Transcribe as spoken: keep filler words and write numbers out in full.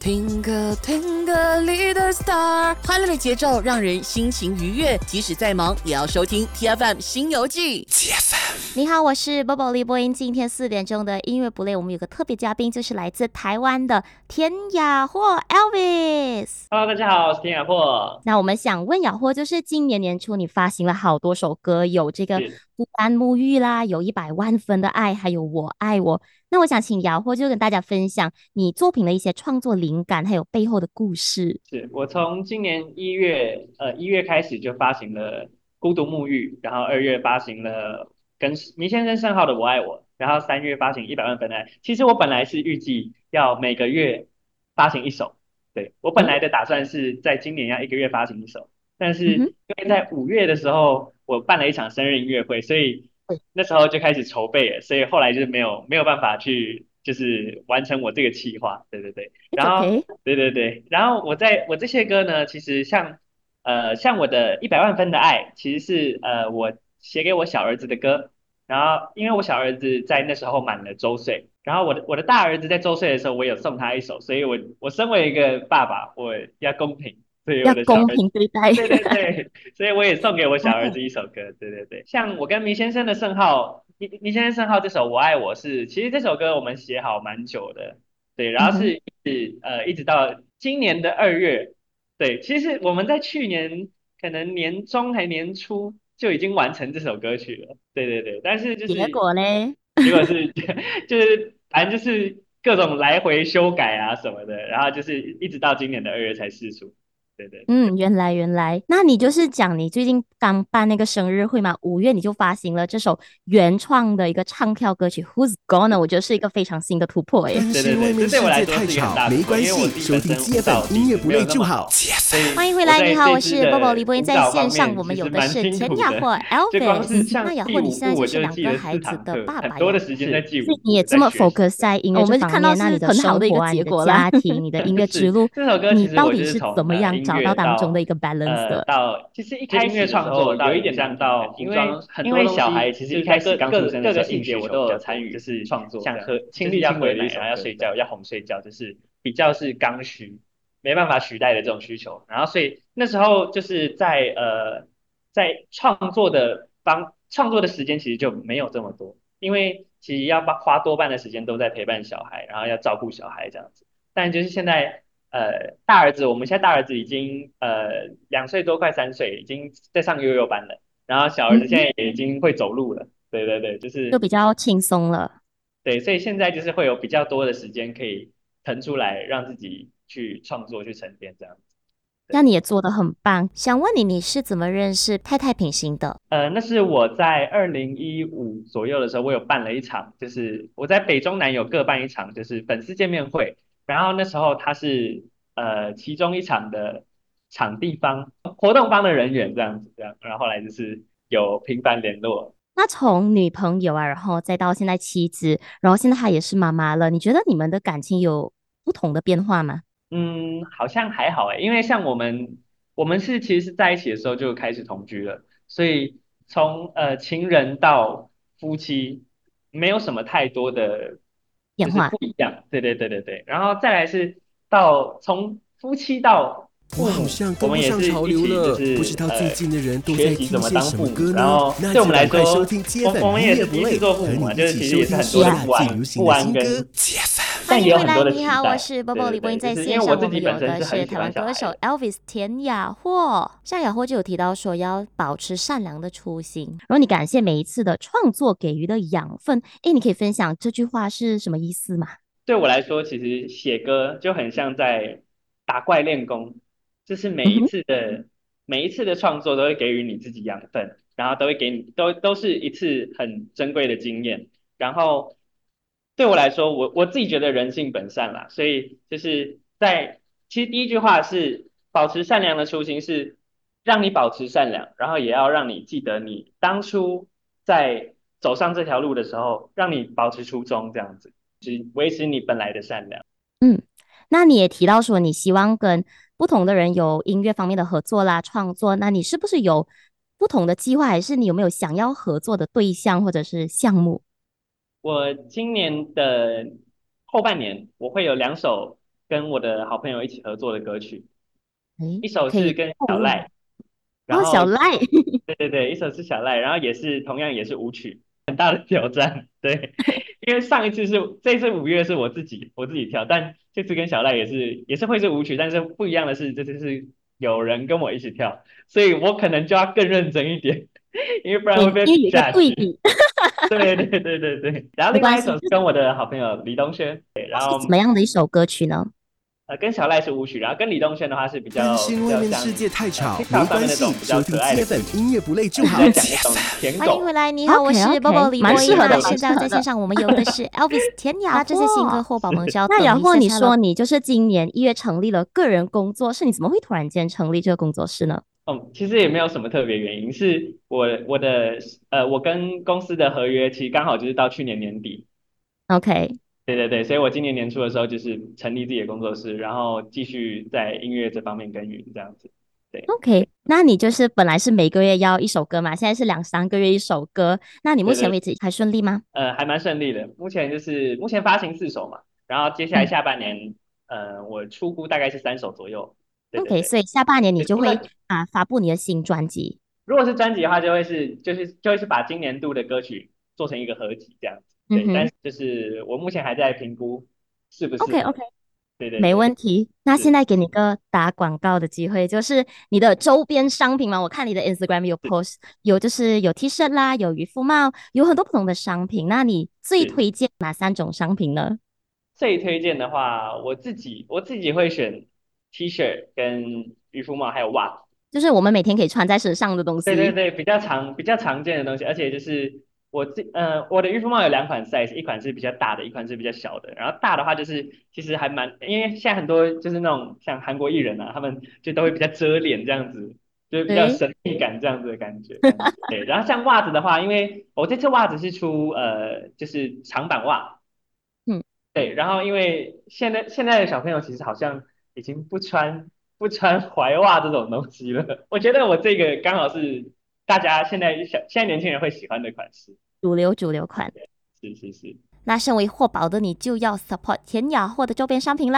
Twinkle Twinkle Little Star， 欢乐的节奏让人心情愉悦，即使再忙也要收听 T F M 新游记。 T F M， 你好，我是 Bobo 李波音。今天四点钟的音乐不累，我们有个特别嘉宾，就是来自台湾的田雅霍 Elvis。 Hello， 大家好，我是田雅霍。 那我们想问雅霍，就是今年年初你发行了好多首歌，有这个孤单沐浴啦，有一百万分的爱，还有我爱我。那我想请雅霍就跟大家分享你作品的一些创作灵感，还有背后的故事。 是我从今年一月呃一月开始就发行了孤独沐浴，然后二月发行了跟迷先生圣号的我爱我，然后三月发行一百万分的爱。其实我本来是预计要每个月发行一首，对，我本来的打算是在今年要一个月发行一首，但是因为在五月的时候我办了一场生日音乐会，所以那时候就开始筹备了，所以后来就是没有没有办法去就是完成我这个企划，对对对，然后、okay. 对对对，然后我在我这些歌呢，其实像呃像我的一百万分的爱，其实是呃我写给我小儿子的歌，然后因为我小儿子在那时候满了周岁，然后我的我的大儿子在周岁的时候，我有送他一首，所以我我身为一个爸爸，我要公平。 要公平对待， 对对对，所以我也送给我小儿子一首歌，对对对，像我跟迷先生的圣号，迷迷先生圣号这首《我爱我》是，其实这首歌我们写好蛮久的，对，然后是一直、嗯、呃一直到今年的二月，对，其实我们在去年可能年中还年初就已经完成这首歌曲了，对对对，但是就是结果呢， 结果是就是反正就是各种来回修改啊什么的，然后就是一直到今年的二月才释出。对对对， 嗯，原来原来，那你就是讲你最近刚办那个生日会嘛？五月你就发行了这首原创的一个唱跳歌曲《Who's Gonna》，我觉得是一个非常新的突破耶。 对对对，这对我来说是一个很大的突破，因为我自己本身舞蹈底子没有那么好。 欢迎回来，你好，我是 Bobo 李波音，在线上我们有的是田雅霍 Elvis。那雅霍，你现在就是两个孩子的爸爸， 很多的时间在记舞， 所以你也这么 focus 在音乐这方面，那你的很好的一个结果啦，你的家庭，你的音乐之路， 这首歌你到底是怎么样找到当中的一个 balance 的？ 呃、到其实一开始音乐创作有一点像到，因为因为小孩其实一开始刚出生的时候，细节我都有参与，就是创作，像喝亲力亲为奶，然后要睡觉要哄睡觉，就是比较是刚需，没办法取代的这种需求。然后所以那时候就是在呃在创作的方创作的时间其实就没有这么多，因为其实要花多半的时间都在陪伴小孩，然后要照顾小孩这样子。但就是现在。呃，大儿子，我们现在大儿子已经呃两岁多，快三岁，已经在上幼幼班了。然后小儿子现在也已经会走路了，嗯、对对对，就是就比较轻松了。 对，所以现在就是会有比较多的时间可以腾出来，让自己去创作、去沉淀这样子。 那你也做得很棒。想问你，你是怎么认识太太品行的？ 呃，那是我在二零一五左右的时候，我有办了一场，就是我在北中南有各办一场，就是粉丝见面会。然后那时候他是呃其中一场的场地方活动方的人员这样子，这样，然后后来就是有频繁联络。 那从女朋友啊，然后再到现在妻子，然后现在她也是妈妈了，你觉得你们的感情有不同的变化吗？ 嗯，好像还好诶，因为像我们我们是其实是在一起的时候就开始同居了，所以从呃情人到夫妻没有什么太多的。 变化就是不一样，对对对对对，然后再来是到从夫妻到父母，我们也是一起就是不知道最近的人都呃学习怎么当父母，然后对我们来说，我我们也是第一次做父母嘛，就是其实也是很多的不安不安跟。 欢迎回来，你好，我是 Bobo 李波音，在线上我们有的是台湾歌手 Elvis 田雅霍。像雅霍就有提到说要保持善良的初心，然后你感谢每一次的创作给予的养分。诶，你可以分享这句话是什么意思吗？ 对我来说，其实写歌就很像在打怪练功，就是每一次的、嗯、每一次的创作都会给予你自己养分，然后都会给你都都是一次很珍贵的经验，然后。对我来说，我我自己觉得人性本善啦，所以就是在其实第一句话是保持善良的初心，是让你保持善良，然后也要让你记得你当初在走上这条路的时候，让你保持初衷，这样子，维持你本来的善良。 嗯，那你也提到说你希望跟不同的人有音乐方面的合作啦、创作，那你是不是有不同的计划，还是你有没有想要合作的对象或者是项目？ 我今年的后半年，我会有两首跟我的好朋友一起合作的歌曲， 诶， 一首可以是跟透露吗？ 小赖，然哦，小后赖。 对对对，一首是小赖，然后也是同样也是舞曲，很大的挑战。对，因为上一次是这次五月是我自己我自己跳，但这次跟小赖也是也是会是舞曲，但是不一样的是这次是有人跟我一起跳，所以我可能就要更认真一点，因为不然会被比因为有一个下去。 对比。 对对对对对，然后另外一没关系，就是首是跟我的好朋友李东轩，对，然是怎后么样的一首歌曲呢？ 呃跟小赖是舞曲，然后跟李东轩的话是比担较比心外面较像世界太呃吵， TikTok 没关上面那种系， 比较收听可爱 T 的 F 歌 M 曲， 音乐不累就好。 在讲那种舔狗。 欢迎回来，你好，我是 OK，OK， Bobo 李波音。 蛮适合的那现在在线上，我们有的是 Elvis 田雅，那这些新歌货宝们是要等那雅一霍你说下下了。 你就是今年一月成立了个人工作室，你怎么会突然间成立这个工作室呢？ 哦，其实也没有什么特别原因，是我我的呃，我跟公司的合约其实刚好就是到去年年底， OK， 对对对，所以我今年年初的时候就是成立自己的工作室，然后继续在音乐这方面耕耘这样子。对 OK，那你就是本来是每个月要一首歌嘛，现在是两三个月一首歌，那你目对对， 前为止还顺利吗？ 呃，还蛮顺利的。目前就是目前发行四首嘛，然后接下来嗯下半年，呃，我出估大概是三首左右。对对 ，OK， 对， 所以下半年你就会对除了啊发布你的新专辑。 如果是专辑的话，就会是就是就会是把今年度的歌曲做成一个合集这样子。对，但嗯哼是就是我目前还在评估适不适 ，OK 合。 OK，没对对对， 问题。那现是在给你个打广告的机会，就是你的周边商品嘛，我看你的 Instagram 有是 post，有就是有 T 恤啦，有渔夫帽，有很多不同的商品。那你最是。 推荐哪三种商品呢？ 最推荐的话，我自己我自己会选 T 恤跟渔夫帽还有袜子。 就是我们每天可以穿在身上的东西。 对对对，比较常比较常见的东西，而且就是我自呃我的渔夫帽有两款 size，一款是比较大的，一款是比较小的。然后大的话就是其实还蛮，因为现在很多就是那种像韩国艺人啊，他们就都会比较遮脸这样子，就是比较对神秘感这样子的感觉。这样子对，然后像袜子的话，因为我这次袜子是出呃就是长版袜。 嗯， 对，然后因为现在现在的小朋友其实好像已经不穿不穿踝袜这种东西了，我觉得我这个刚好是大家现在小现在年轻人会喜欢的款式。 主流主流款。 是是是。 那身为货宝的你就要 support 田雅货的周边商品啦。